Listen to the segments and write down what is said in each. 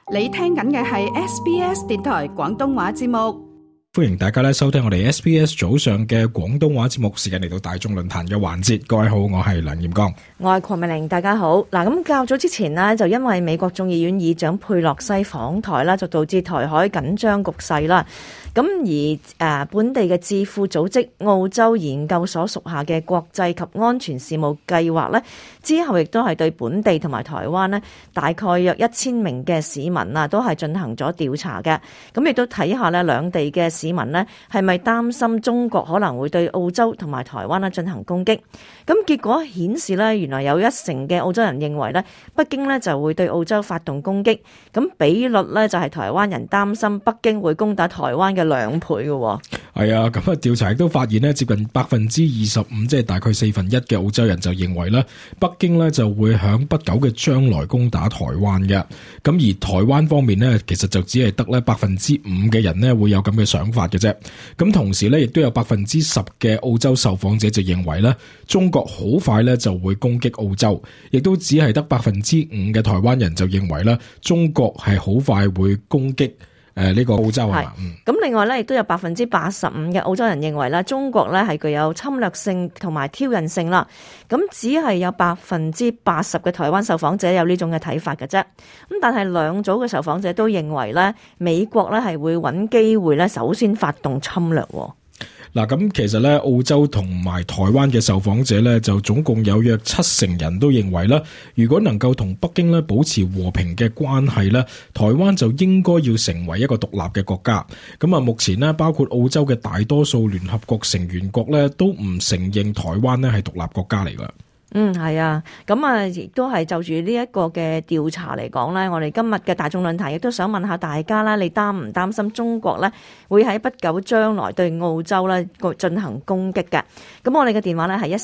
你聽緊嘅係 SBS 電台廣東話節目。 歡迎大家收聽我哋 SBS 早上嘅廣東話節目，時間嚟到大眾論壇嘅環節。各位好，我係梁炎剛， 我係鄺美玲，大家好。嗱，咁較早之前呢，就因為美國眾議院議長佩洛西訪台啦，就導致台海緊張局勢啦。咁而本地嘅智庫組織澳洲研究所屬下嘅國際及安全事務計劃呢，之後亦都係對本地同埋台灣呢，大概約1000名嘅市民啊，都係進行咗調查嘅。咁亦都睇下呢兩地嘅市民呢，係咪擔心中國可能會對澳洲同埋台灣呢進行攻擊？咁結果顯示呢，原來有1成嘅澳洲人認為呢，北京呢就會對澳洲發動攻擊。咁比率呢，就係台灣人擔心北京會攻打台灣嘅2倍嘅。 係啊，咁啊調查亦都發現呢，接近25%，即係大概1/4嘅澳洲人就認為呢，北京呢就會響不久嘅將來攻打台灣嘅。咁而台灣方面呢，其實就只係得呢5%嘅人呢會有咁嘅想法嘅啫。咁同時呢，亦都有10%嘅澳洲受訪者就認為呢，中國好快呢就會攻擊澳洲，亦都只係得5%嘅台灣人就認為呢，中國係好快會攻擊呢個澳洲啊。 咁另外咧，亦都有85%嘅澳洲人認為咧，中國咧係具有侵略性同埋挑釁性啦。咁只係有80%嘅台灣受訪者有呢種嘅睇法嘅啫。咁但係兩組嘅受訪者都認為咧，美國咧係會揾機會咧，首先發動侵略。 嗱，咁其實咧，澳洲同埋台灣嘅受訪者咧，就總共有約70%人都認為咧，如果能夠同北京咧保持和平嘅關係咧，台灣就應該要成為一個獨立嘅國家。咁啊，目前呢，包括澳洲嘅大多數聯合國成員國咧，都唔承認台灣咧係獨立國家嚟㗎。 係啊，咁啊，亦都係就住呢一個嘅調查嚟講咧，我哋今日嘅大眾論壇亦都想問下大家啦，你擔唔擔心中國咧會喺不久將來對澳洲咧進行攻擊嘅？咁我哋嘅電話咧係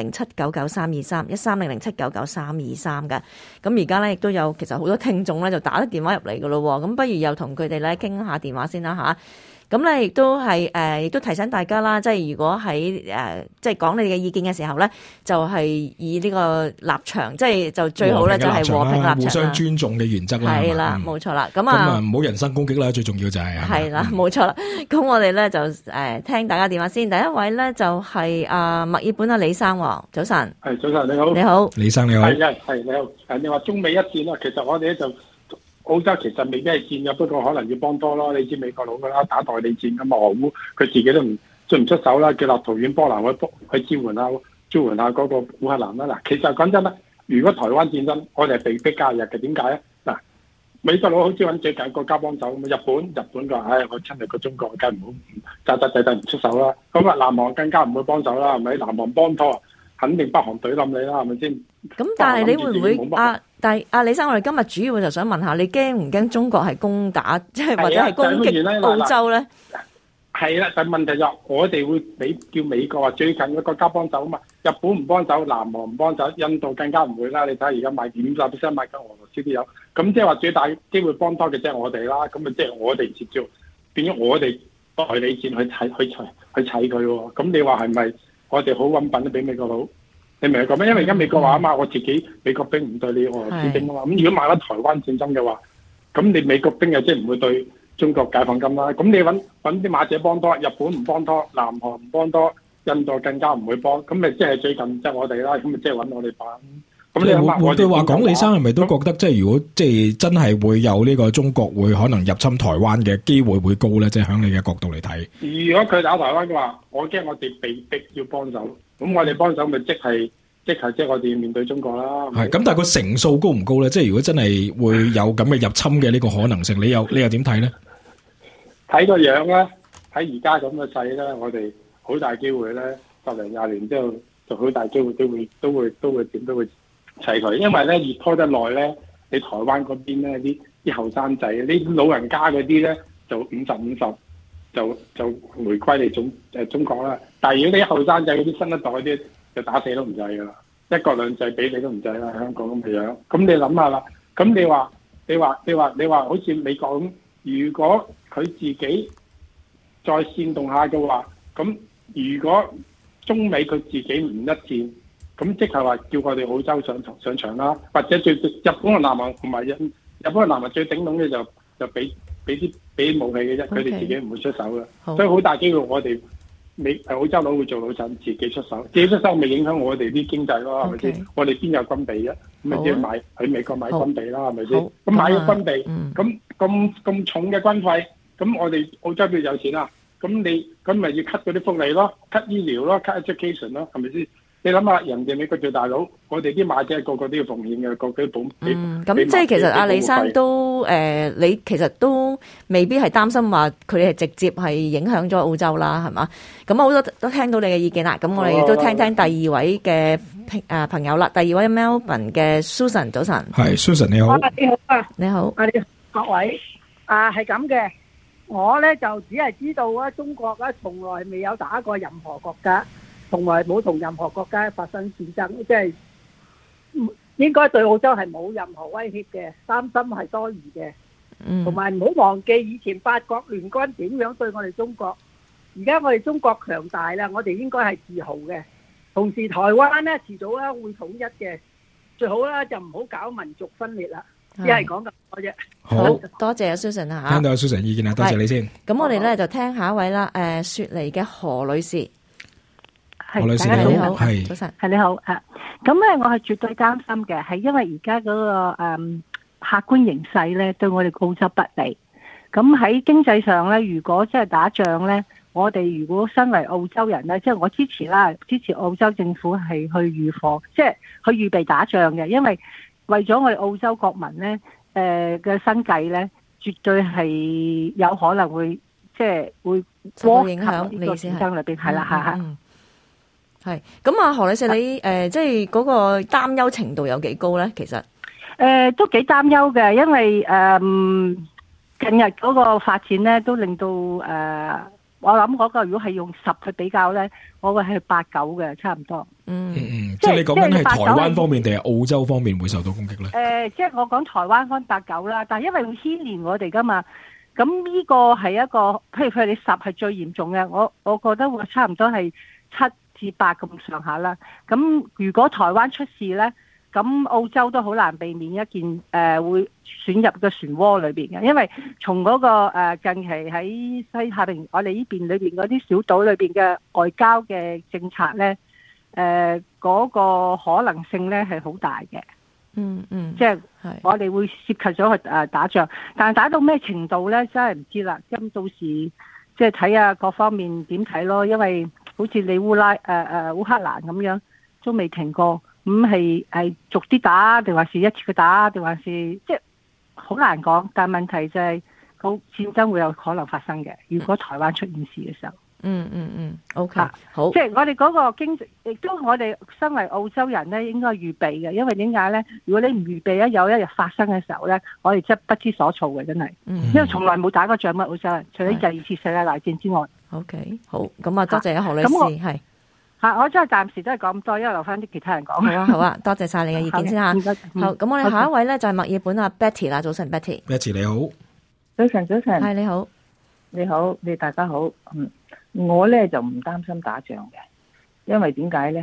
1300799323，1300799323嘅。咁而家咧亦都有其實好多聽眾咧就打咗電話入嚟㗎咯，咁不如又同佢哋咧傾下電話先啦吓。咁咧亦都係亦都提醒大家啦，即係如果喺即係講你哋嘅意見嘅時候咧，就係以呢個立場，即係就最好咧就係和平立場， 互相尊重嘅原則啦。 係啦，冇錯啦。咁唔好人身攻擊啦，最重要就係係啦，冇錯啦。咁我哋咧就聽大家電話先。第一位咧就係墨爾本李生，早晨。 係早晨，你好。 你好， 李生你好。 係你好。你話中美一戰啦，其實我哋咧就澳洲其實未必係戰嘅，不過可能要幫拖咯。你知美國佬噶啦，打代理戰噶嘛，俄烏佢自己都唔出手啦，叫立陶宛、波蘭去支援下嗰個烏克蘭啦。嗱，其實講真啦，如果台灣戰爭，我哋係被逼加入嘅，點解咧？嗱，美國佬好似揾最近國家幫手，日本就我親歷過中國，梗係唔好扎仔唔出手啦。咁啊，南韓更加唔會幫手啦，係咪？南韓幫拖，肯定北韓懟冧你啦，係咪先？ 咁但係你會唔會但係李生，我哋今日主要就想問下，你驚唔驚中國係攻打，即係或者係攻擊澳洲咧？ 係啦，但係問題就我哋會叫美國話最近嘅國家幫手啊嘛，日本唔幫手，南韓唔幫手，印度更加唔會啦。你睇下而家賣50%賣緊俄羅斯都有，咁即係話最大機會幫拖嘅即係我哋啦。咁啊即係我哋接住變咗我哋代理戰去砌佢喎。咁你話係咪我哋好揾品都俾美國佬？你明唔明講咩？因為而家美國話啊嘛，我自己美國兵唔對你俄羅斯兵啊嘛。咁如果買咗台灣戰爭嘅話，咁你美國兵又即係唔會對中國解放軍啦。咁你揾啲馬姐幫拖，日本唔幫拖，南韓唔幫拖，印度更加唔會幫。咁咪即係最近即係我哋啦。咁咪即係揾我哋幫。咁你換句話講，李生係咪都覺得即係如果即係真係會有呢個中國會可能入侵台灣嘅機會會高咧？即係喺你嘅角度嚟睇。 如果佢打台灣嘅話，我驚我哋被逼要幫手。咁我哋幫手咪即係我哋面對中國啦。 係咁，但係個成數高唔高咧？即係如果真係會有咁嘅入侵嘅呢個可能性，你又點睇咧？ 睇個樣咧，喺而家咁嘅勢咧，我哋好大機會咧，10年20年之後就好大機會都會點都會砌佢。因為咧越拖得耐咧，你台灣嗰邊咧啲後生仔，啲老人家嗰啲咧就50-50。就回歸你中國啦，但係如果你後生仔嗰啲新一代嗰啲就打死都唔制噶啦，一國兩制俾你都唔制啦，香港咁嘅樣。咁你諗下啦，咁你話好似美國咁，如果佢自己再煽動下嘅話，咁如果中美佢自己唔一致，咁即係話叫我哋澳洲上場啦，或者最日本同南韓同埋日本南韓最頂籠嘅就俾武器嘅啫，佢哋自己唔會出手嘅，所以好大機會我哋澳洲佬會做老襯，自己出手，咪影響我哋啲經濟咯，係咪先？我哋邊有軍備啫？咁咪即係買喺美國買軍備啦，係咪先？咁買咗軍備，咁重嘅軍費，咁我哋澳洲邊有錢啊？咁咪要 cut 嗰啲福利咯 ，cut 醫療咯 ，cut education 咯，係咪先？你諗下，人哋美國做大佬，我哋啲馬仔個個都要奉獻嘅，個個都保。 咁即係其實阿李生都你其實都未必係擔心話佢哋係直接係影響咗澳洲啦，係嘛？咁好多都聽到你嘅意見啦。咁我哋都聽聽第二位嘅朋友啦。第二位 Melbourne 嘅 Susan， 早晨。係 Susan 你好。 你好啊。 你好。 你好各位係咁嘅。我咧就只係知道啊，中國咧從來未有打過任何國家。從來冇同任何國家發生戰爭，即係應該對澳洲係冇任何威脅嘅，擔心係多餘嘅。同埋唔好忘記以前八國聯軍點樣對我哋中國，而家我哋中國強大啦，我哋應該係自豪嘅。同時台灣咧遲早咧會統一嘅，最好啦就唔好搞民族分裂啦。只係講咁多啫。 好多謝阿 Susan 啊， 聽到阿 Susan 意見啦，多謝你先。 咁我哋咧就聽下一位啦，雪梨嘅何女士。 何女士你好，係早晨，係你好啊。咁咧，我係絕對擔心嘅，係因為而家嗰個客觀形勢咧，對我哋澳洲不利。咁喺經濟上咧，如果真係打仗咧，我哋如果身為澳洲人咧，即係我支持澳洲政府係去預防，即係去預備打仗嘅，因為為咗我哋澳洲國民咧，嘅生計咧，絕對係有可能會即係會波及呢個戰爭裏邊，係啦， 係咁啊，何女士，你即係嗰個擔憂程度有幾高咧？其實都幾擔憂嘅，因為近日嗰個發展咧，都令到我諗嗰個如果係用10去比較咧，我會係8、9嘅，差唔多。 即係你講緊係台灣方面定係澳洲方面會受到攻擊咧？ 即係我講台灣方8、9啦，但係因為會牽連我哋噶嘛，咁呢個係一個，譬如佢哋10係最嚴重嘅，我覺得會差唔多係7至8咁上下啦。咁如果台灣出事呢，咁澳洲都好難避免一件會選入個漩渦裏邊嘅，因為從嗰個近期喺西太平我哋呢邊裏邊嗰啲小島裏邊嘅外交嘅政策呢，嗰個可能性呢係好大嘅。即係我哋會涉及咗去打仗，但係打到咩程度呢？真係唔知啦。咁到時即係睇下各方面點睇咯，因為好似你烏克蘭咁樣都未停過，咁係逐啲打，定還是一次嘅打，定還是即係好難講。但係問題就係個戰爭會有可能發生嘅，如果台灣出現事嘅時候。 OK，好。 即係我哋嗰個經濟，亦都我哋身為澳洲人咧，應該預備嘅。因為點解咧？如果你唔預備，有一日發生嘅時候咧，我哋真係不知所措嘅，真係。因為從來冇打過仗乜澳洲人，除咗第2次世界大戰之外。 OK，好。咁啊，多謝何女士，係。 我真係暫時都係講咁多，因為留翻啲其他人講。 好啊，多謝晒你嘅意見先吓。好，咁我哋下一位咧就係墨爾本阿 Betty 啦，早晨 Betty。 Betty 你好。 早晨。 係你好。 你好，你大家好。我咧就唔擔心打仗嘅，因為點解咧？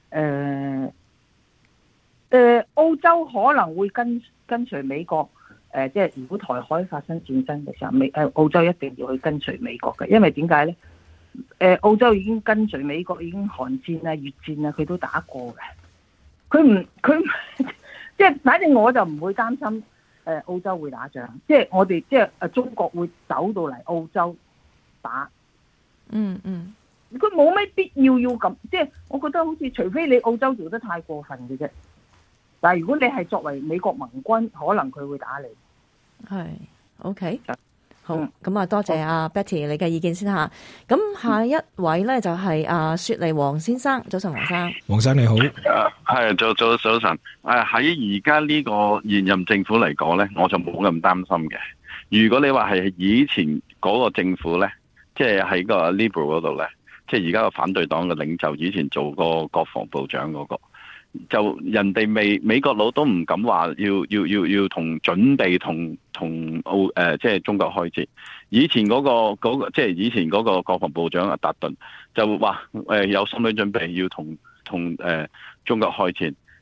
澳洲可能會跟隨美國，即係如果台海發生戰爭嘅時候，澳洲一定要去跟隨美國嘅，因為點解咧？澳洲已經跟隨美國，已經韓戰啊、越戰啊，佢都打過嘅。佢即係，反正我就唔會擔心澳洲會打仗，即係我哋即係中國會走到嚟澳洲打。佢冇咩必要咁，即係我覺得好似除非你澳洲做得太過分嘅啫。但係如果你係作為美國盟軍，可能佢會打你。 係 OK，好，咁啊，多謝阿 Betty 你嘅意見先吓。咁下一位咧就係阿雪梨黃先生，早晨黃生。 黃生你好。 係早晨。喺而家呢個現任政府嚟講咧，我就冇咁擔心嘅。如果你話係以前嗰個政府咧，即係喺個 Liberal 嗰度咧，即係而家個反對黨嘅領袖，以前做個國防部長嗰個，就人哋美國佬都唔敢話要同準備同即係中國開戰。以前嗰個即係以前嗰個國防部長阿達頓就話有心理準備要同中國開戰。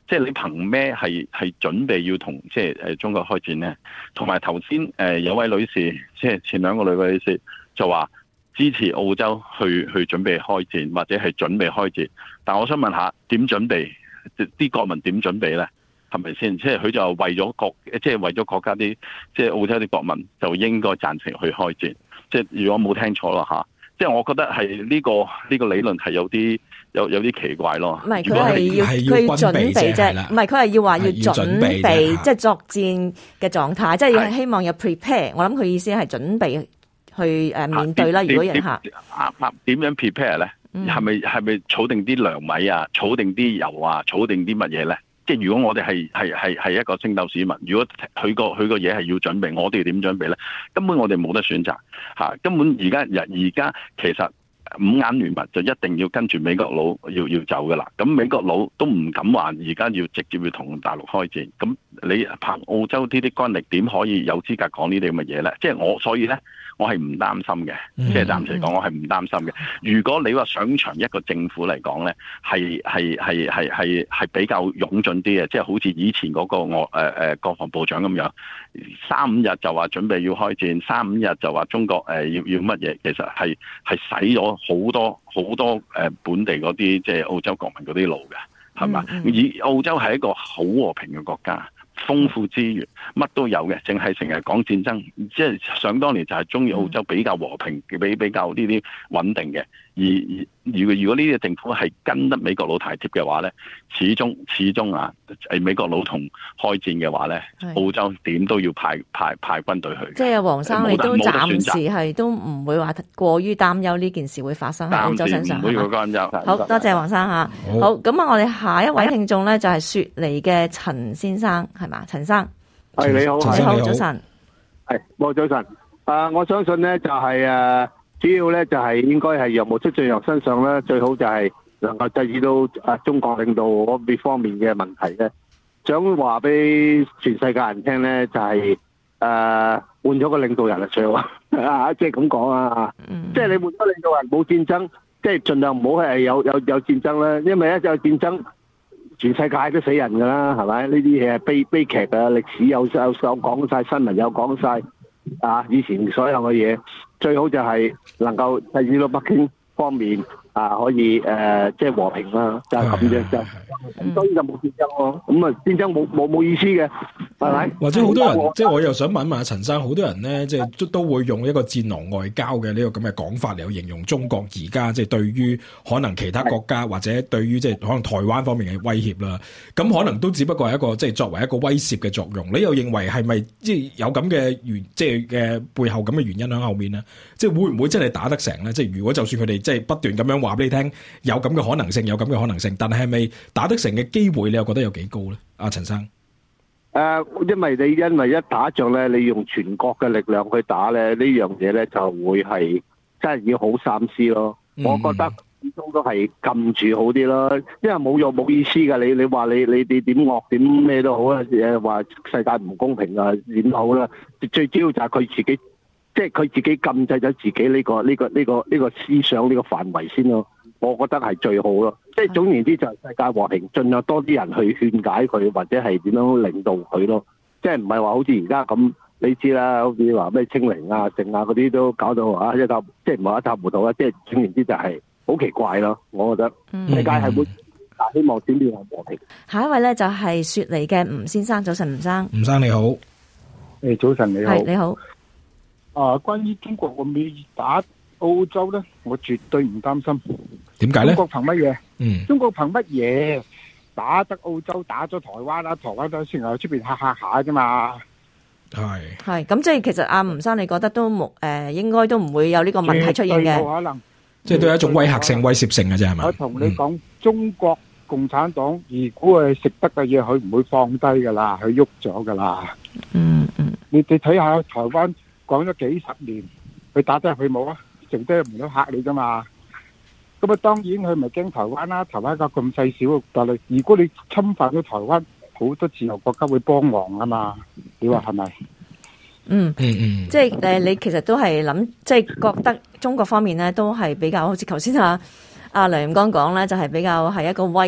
即係你憑咩係準備要同即係中國開戰呢？同埋頭先有位女士，即係前兩個女士就話支持澳洲去準備開戰，或者係準備開戰。但我想問下，點準備？啲國民點準備呢？係咪先？即係佢就為咗國家啲即係澳洲啲國民就應該贊成去開戰。即係如果冇聽錯啦嚇，即係我覺得係呢個理論係有啲奇怪咯。 唔係佢係要準備啫，唔係佢係要話要準備，即係作戰嘅狀態，即係希望有 prepare。我諗佢意思係準備去面對啦。如果人嚇點樣 prepare 咧？係咪儲定啲糧米啊，儲定啲油啊，儲定啲乜嘢咧？即係如果我哋係一個星斗市民，如果佢個嘢係要準備，我哋要點準備咧？根本我哋冇得選擇嚇。根本而家其實五眼聯盟就一定要跟住美國佬要走噶啦。咁美國佬都唔敢話而家要直接要同大陸開戰。咁你憑澳洲呢啲軍力點可以有資格講呢啲咁嘅嘢咧？即係所以咧。我係唔擔心嘅，即係暫時嚟講，我係唔擔心嘅。如果你話上場一個政府嚟講咧，係比較勇進啲嘅，即係好似以前嗰個國防部長咁樣，3-5日就話準備要開戰，3-5日就話中國要乜嘢，其實係洗咗好多本地嗰啲即係澳洲國民嗰啲路嘅，係嘛？而澳洲係一個好和平嘅國家。豐富資源，乜都有嘅，淨係成日講戰爭，即係想當年就係中意澳洲比較和平，比較呢啲穩定嘅。而如果呢啲政府係跟得美國佬太貼嘅話咧，始終啊，美國佬同開戰嘅話咧，澳洲點都要派軍隊去。即係黃生，你都暫時係都唔會話過於擔憂呢件事會發生喺澳洲身上。唔會擔憂。好多謝黃生嚇。好，咁啊，我哋下一位聽眾咧就係雪梨嘅陳先生，係嘛？陳生， 係你好， 你好，早晨。 係，早晨。我相信咧就係主要咧就係應該係由無出最弱身上咧，最好就係能夠制止到中國領導嗰邊方面嘅問題咧。想話俾全世界人聽咧，就係換咗個領導人最好啊！即係咁講啊，即係你換咗領導人冇戰爭，即係盡量唔好係有戰爭啦。因為一有戰爭，全世界都死人㗎啦，係咪？呢啲嘢係悲劇啊！歷史有講晒，新聞有講晒。以前所有嘅嘢，最好就係能夠制止到北京方面可以即係和平啦，就係咁啫。咁當然就冇戰爭咯。咁啊，戰爭冇意思嘅，係咪？ 或者好多人即係我又想問一問陳生，好多人咧即係都會用一個戰狼外交嘅呢個咁嘅講法嚟去形容中國而家即係對於可能其他國家或者對於即係可能台灣方面嘅威脅啦。咁可能都只不過係一個即係作為一個威懾嘅作用。你又認為係咪即係有咁嘅即係嘅背後咁嘅原因喺後面咧？即係會唔會真係打得成咧？即係如果就算佢哋即係不斷咁樣話俾你聽，有咁嘅可能性，有咁嘅可能性，但係咪打得成嘅機會，你又覺得有幾高咧？阿陳生， 因為一打仗咧，你用全國嘅力量去打咧，呢樣嘢咧就會係真係要好三思咯。我覺得始終都係撳住好啲咯，因為冇用冇意思噶。你話你點惡點咩都好啦，話世界唔公平啊，點都好啦。最主要就係佢自己，即係佢自己禁制咗自己呢個思想呢個範圍先咯。我覺得係最好咯。即係總言之就係世界和平，盡量多啲人去勸解佢，或者係點樣領導佢咯。即係唔係話好似而家咁，你知啦，好似話咩清零啊、剩啊嗰啲都搞到一塌，即係唔係一塌糊塗啦。即係總言之就係好奇怪咯。我覺得世界係會希望轉變和平。 下一位咧就係雪梨嘅吳先生，早晨吳生。 吳生你好。 早晨你好。 係你好。 關於中國會唔會打澳洲咧，我絕對唔擔心。 點解咧？ 中國憑乜嘢？中國憑乜嘢打得澳洲，打咗台灣啦？台灣都先喺出邊嚇下啫嘛。 係咁，即係其實阿吳生，你覺得都冇應該都唔會有呢個問題出現嘅。 冇可能。 即係都係一種威嚇性、威脅性嘅啫，係嘛？ 我同你講，中國共產黨如果係食得嘅嘢，佢唔會放低噶啦，佢喐咗噶啦。你睇下台灣講咗幾十年，佢打得入去冇啊？剩低唔到嚇你噶嘛？咁啊，當然佢咪驚台灣啦。台灣個咁細小嘅大陸，如果你侵犯咗台灣，好多自由國家會幫忙啊嘛。你話係咪？ 即係你其實都係諗，即係覺得中國方面咧都係比較好似頭先阿梁焱剛講咧，就係比較係一個威脅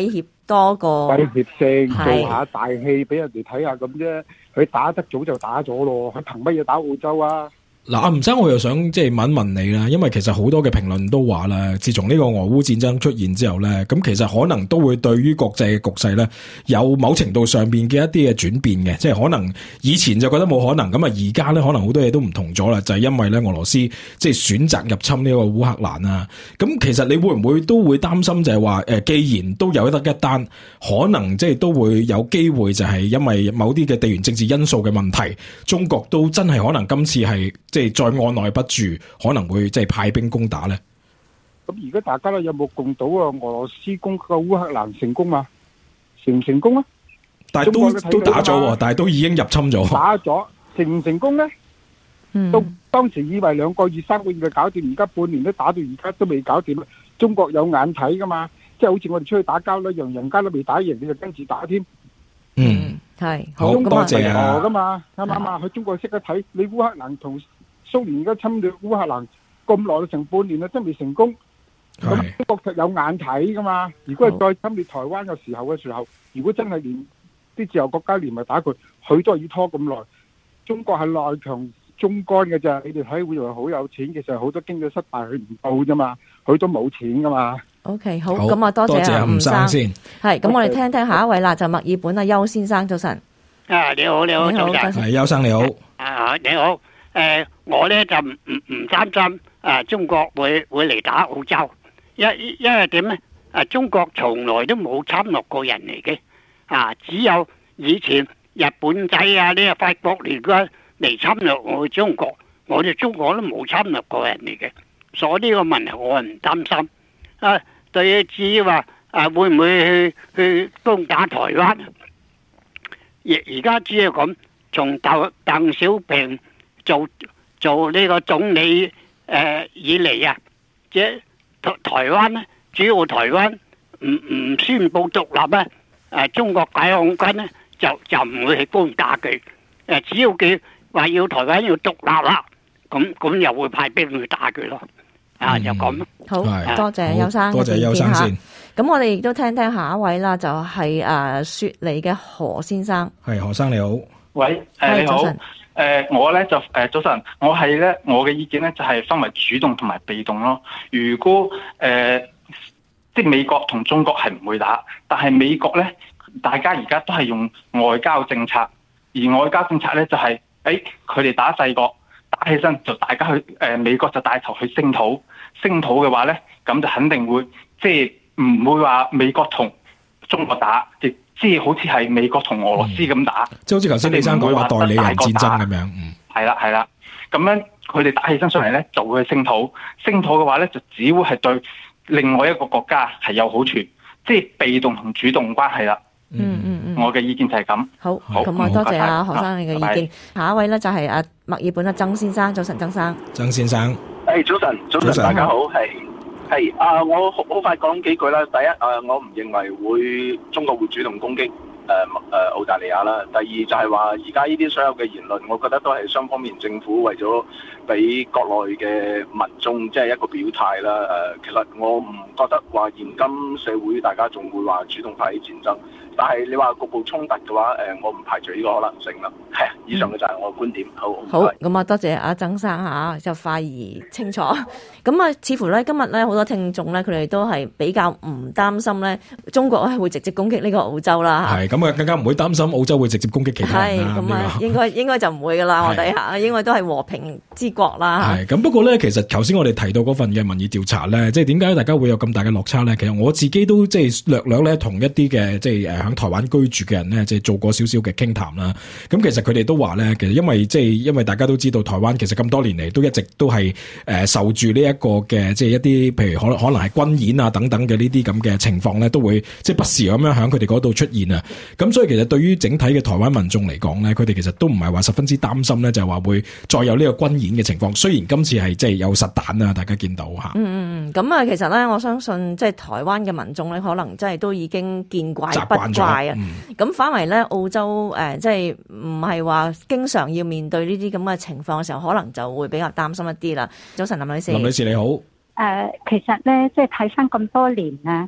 多個威脅性， 係做下大戲俾人哋睇下咁啫。佢打得早就打咗咯，佢憑乜嘢打澳洲啊？ 嗱，阿吳生，我又想即係問一問你啦，因為其實好多嘅評論都話啦，自從呢個俄烏戰爭出現之後咧，咁其實可能都會對於國際嘅局勢咧有某程度上邊嘅一啲嘅轉變嘅，即係可能以前就覺得冇可能，咁啊而家咧可能好多嘢都唔同咗啦，就係因為咧俄羅斯即係選擇入侵呢個烏克蘭啊，咁其實你會唔會都會擔心就係話既然都有得一單，可能即係都會有機會就係因為某啲嘅地緣政治因素嘅問題，中國都真係可能今次係即係再按捺不住，可能會即係派兵攻打咧。 咁而家大家都有冇共睹啊？俄羅斯攻個烏克蘭成功嘛？成唔成功啊？ 但係都打咗，但係都已經入侵咗。 打咗成唔成功咧？到當時以為2個月、3個月就搞掂，而家半年都打到而家都未搞掂。中國有眼睇噶嘛？即係好似我哋出去打交一樣，人家都未打贏，你就跟住打添。 係好多謝啊！ 噶嘛，啱唔啱啊？佢中國識得睇，你烏克蘭同蘇聯而家侵略烏克蘭咁耐，成半年啦，真未成功。咁中國實有眼睇噶嘛？如果係再侵略台灣嘅時候，如果真係連啲自由國家連埋打佢，佢都係要拖咁耐。中國係內強中乾嘅咋？你哋睇會以為好有錢，其實好多經濟失敗佢唔到啫嘛，佢都冇錢噶嘛。 OK， 好，咁啊，多謝吳生先。係，咁我哋聽聽下一位啦，就墨爾本啊，邱先生，早晨。 你好，早晨。 係邱生你好。 你好。我咧就唔擔心中國會嚟打澳洲，因為點咧？中國從來都冇侵略過人嚟嘅，只有以前日本仔啊呢個法國嚟侵略我哋中國，我哋中國都冇侵略過人嚟嘅，所以呢個問題我係唔擔心。對至於話會唔會去攻打台灣？而家只係咁，從鄧小平做呢個總理以嚟啊，即係台灣咧，主要台灣唔宣布獨立咧，中國解放軍咧就唔會去攻打佢。只要佢話要台灣要獨立啦，咁又會派兵去打佢咯。就咁。 好，多謝邱生， 多謝邱生先。 咁我哋亦都聽聽下一位啦，就係雪梨嘅何先生。 係何生你好。 喂，你好。我咧就早晨，我嘅意見咧就係分為主動同埋被動咯。如果即係美國同中國係唔會打，但係美國咧，大家而家都係用外交政策，而外交政策咧就係佢哋打細國。打起身就大家去美國就帶頭去聲討嘅話咧，咁就肯定會即係唔會話美國同中國打，亦即係好似係美國同俄羅斯咁打， 即係好似頭先李生講話代理人戰爭咁樣。 係啦，咁樣佢哋打起身上嚟咧就會去聲討嘅話咧就只會係對另外一個國家係有好處，即係被動同主動關係啦。我嘅意見就係咁。好， 咁啊，多謝何生你嘅意見。下一位咧就係墨爾本曾先生，早晨，曾生。 曾先生， 早晨，大家好，係我好快講幾句啦。第一，我唔認為中國會主動攻擊澳大利亞啦。第二就係話，而家呢啲所有嘅言論，我覺得都係雙方面政府為咗俾國內嘅民眾即係一個表態啦。其實我唔覺得話現今社會大家仲會話主動發起戰爭。但係你話局部衝突嘅話，我唔排除呢個可能性啦。係啊，以上嘅就係我嘅觀點。好， 咁啊，多謝阿曾生嚇，就快而清楚。咁啊，似乎咧今日咧好多聽眾咧，佢哋都係比較唔擔心咧，中國係會直接攻擊呢個澳洲啦。 係咁啊，更加唔會擔心澳洲會直接攻擊其他人啦。 係咁啊，應該就唔會噶啦，我哋嚇應該都係和平之國啦。 係咁，不過咧，其實頭先我哋提到嗰份嘅民意調查咧，即係點解大家會有咁大嘅落差咧？其實我自己都即係略咧同一啲嘅即係喺台灣居住嘅人咧，即係做過少少嘅傾談啦。咁其實佢哋都話咧，其實因為大家都知道台灣其實咁多年嚟都一直都係受住呢一個嘅即係一啲譬如可能係軍演啊等等嘅呢啲咁嘅情況咧，都會即係不時咁樣喺佢哋嗰度出現啊。咁所以其實對於整體嘅台灣民眾嚟講咧，佢哋其實都唔係話十分之擔心咧，就係話會再有呢個軍演嘅情況。雖然今次係即係有實彈啊，大家見到嚇。 咁啊，其實咧，我相信即係台灣嘅民眾咧，可能真係都已經見怪不怪啊。咁反為咧，澳洲即係唔係話經常要面對呢啲咁嘅情況嘅時候，可能就會比較擔心一啲啦。早晨，林女士。 林女士你好。 其實咧，即係睇翻咁多年啦，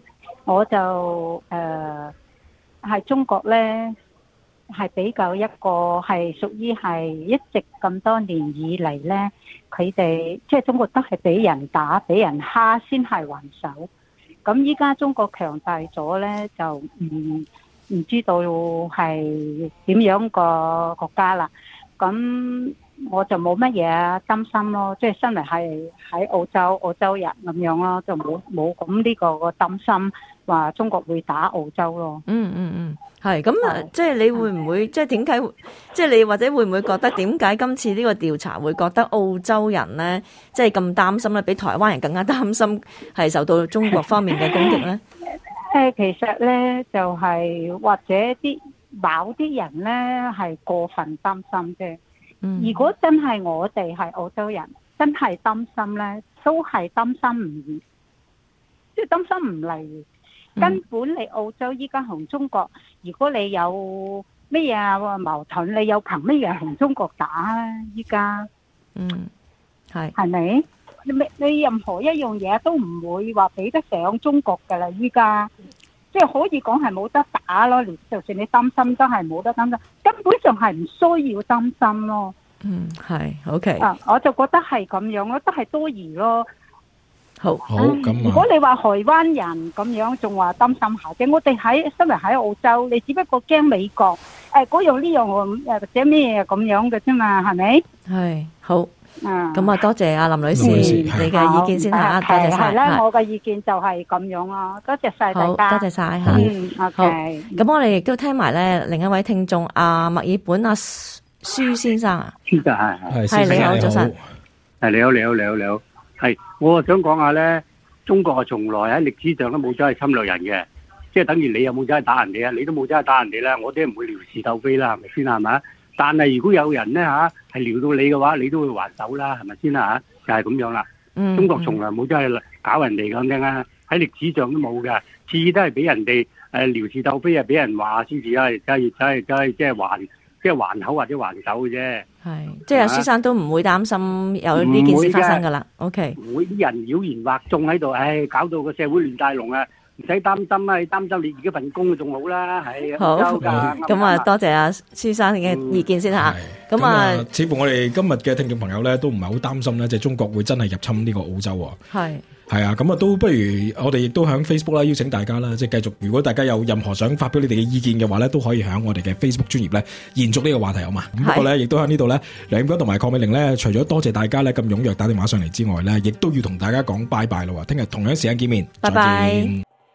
我就係中國咧，係比較一個係屬於係一直咁多年以嚟咧，佢哋即係中國都係俾人打、俾人蝦先係還手。咁依家中國強大咗咧，就唔知道係點樣個國家啦。咁我就冇乜嘢擔心咯，即係身為係喺澳洲人咁樣咯，就冇咁呢個擔心話中國會打澳洲咯。 係咁啊！即係你會唔會即係點解？即係你或者會唔會覺得點解今次呢個調查會覺得澳洲人咧，即係咁擔心咧，比台灣人更加擔心係受到中國方面嘅攻擊咧？ 其實咧就係或者某啲人咧係過分擔心啫。如果真係我哋係澳洲人，真係擔心咧，都係擔心即係擔心唔嚟。根本你澳洲依家同中國，如果你有咩嘢矛盾，你有憑咩嘢同中國打啊？依家係咪？你任何一樣嘢都唔會話比得上中國噶啦！依家即係可以講係冇得打咯，就算你擔心都係冇得擔心，根本上係唔需要擔心咯。 係 OK。 我就覺得係咁樣咯，都係多餘咯。 好咁如果你話台灣人咁樣，仲話擔心下啫。我哋身為喺澳洲，你只不過驚美國嗰樣呢樣或者咩咁樣嘅啫嘛，係咪？係好。咁啊，多謝阿林女士你嘅意見先嚇，多謝晒。係啦，我嘅意見就係咁樣咯，多謝晒大家。多謝晒嚇。OK。咁我哋亦都聽埋咧另一位聽眾阿墨爾本阿舒先生啊。係你好，早晨。 你好。係，我想講下咧，中國從來喺歷史上都冇走去侵略人嘅，即係等於你有冇走去打人哋啊？你都冇走去打人哋啦，我哋唔會撩事鬥非啦，係咪先係咪？但係如果有人咧係撩到你嘅話，你都會還手啦，係咪先啦就係咁樣啦。中國從來冇走去搞人哋咁樣啊，喺歷史上都冇嘅，次次都係俾人哋撩事鬥非啊，俾人話先至啊，走去即係還口或者還手嘅啫。係， 即係阿書生都唔會擔心有呢件事發生噶啦。OK， 唔會啲人妖言惑眾喺度，搞到個社會亂大龍啊！唔使擔心啊，你擔心你自己份工仲好啦。係好， 咁啊，多謝阿書生嘅意見先吓。咁啊， 似乎我哋今日嘅聽眾朋友咧都唔係好擔心咧，即係中國會真係入侵呢個澳洲。係啊，咁啊都不如我哋亦都喺 Facebook 啦，邀請大家啦，即係繼續。如果大家有任何想發表你哋嘅意見嘅話咧，都可以喺我哋嘅 Facebook 專頁咧延續呢個話題好嘛。不過咧，亦都喺呢度咧，梁永剛同埋鄺美玲咧，除咗多謝大家咧咁踴躍打電話上嚟之外咧，亦都要同大家講拜拜啦。聽日同樣時間見面，拜拜。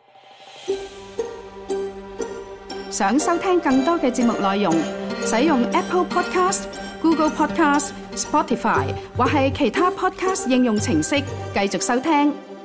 想收聽更多嘅節目內容，使用 Apple Podcast、Google Podcast、Spotify 或係其他 Podcast 應用程式繼續收聽。